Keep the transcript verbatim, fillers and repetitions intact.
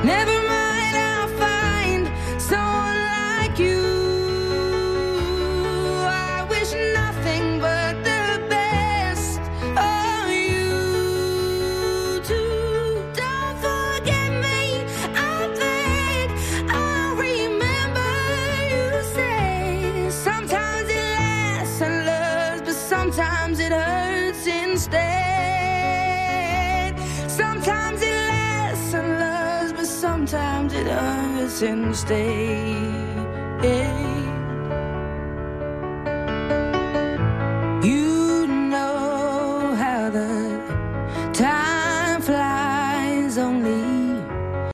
Never mind, I'll find someone like you. I wish nothing but the best of you too. Don't forget me, I beg. I'll remember you say sometimes it lasts and loves, but sometimes it hurts instead. Sometimes it lasts and loves, but sometimes it hurts instead.